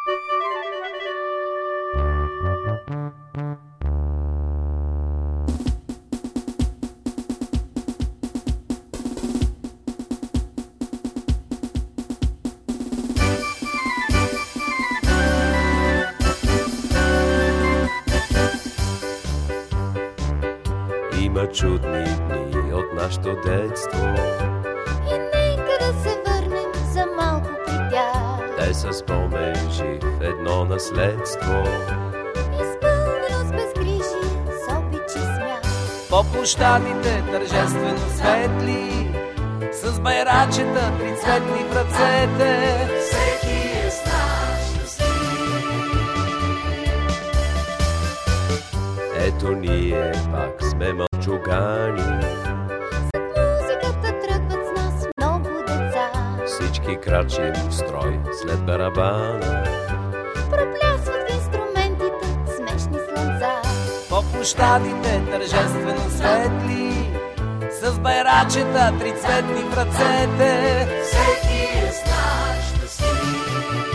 Има чудни дни от нашето детство и нека да се върнем за малко при тях. Те са спомен жив, едно наследство, изпълнено с безгрижие, с обич и смях. По площадите тържествено светли, с байрачета трицветни в ръцете. Всеки е с нас щастлив. ето ние пак сме мълчугани. Зад музиката тръгват с нас много деца. Всички крачим в строй след барабана. Проплясват в инструментите смешни слънца. По площадите тържествено светли, с байрачета трицветни в ръцете. Всеки е с нас щастлив.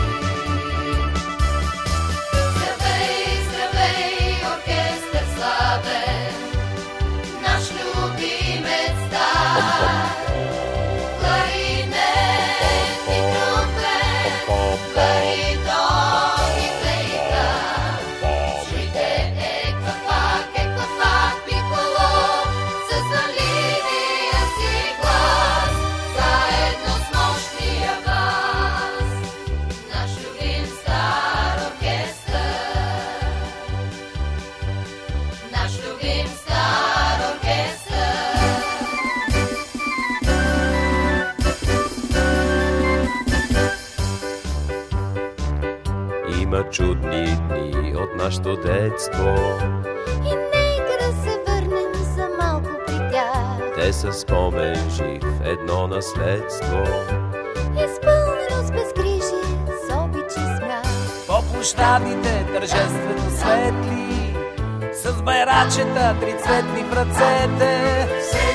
Здравей, здравей, оркестър славен, наш любимец стар. Кларинет и тромпет, баритон и флейта. Чуйте еклафак, пиколо, с наливия си глас, заедно с мощния бас. Наш любим стар оркестър, наш любим стар оркестър. Има чудни дни от нашето детство, И нека да се върнем за малко при тях. те са спомен жив, едно наследство, Изпълнено с безгрижие, с обич и смях. По площадите тържествено светли, с байрачета трицветни в ръцете.